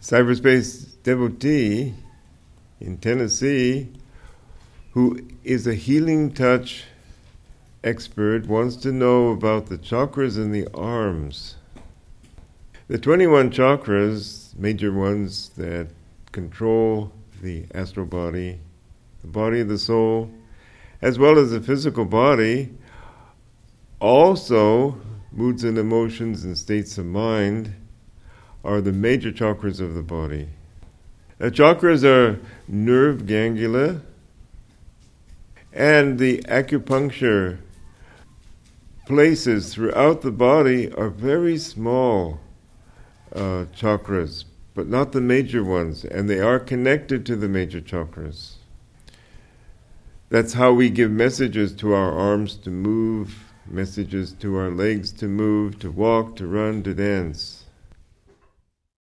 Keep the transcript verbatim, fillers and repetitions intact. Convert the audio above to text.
cyberspace devotee in Tennessee who is a healing touch expert wants to know about the chakras in the arms. The twenty-one chakras, major ones that control the astral body, the body of the soul, as well as the physical body, also moods and emotions and states of mind, are the major chakras of the body. The chakras are nerve ganglia, and the acupuncture places throughout the body are very small uh, chakras, but not the major ones, and they are connected to the major chakras. That's how we give messages to our arms to move, messages to our legs to move, to walk, to run, to dance.